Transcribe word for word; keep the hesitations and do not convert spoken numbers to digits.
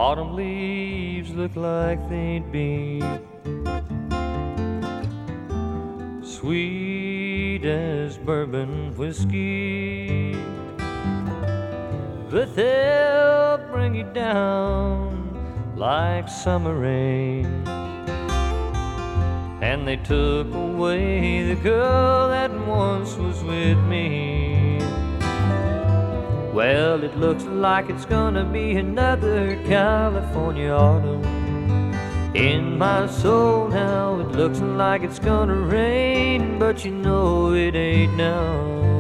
autumn leaves look like they'd be sweet as bourbon whiskey, but they'll bring you down like summer rain. And they took away the girl that once was with me. Well, it looks like it's gonna be another California autumn. In my soul now, it looks like it's gonna rain, but you know it ain't now.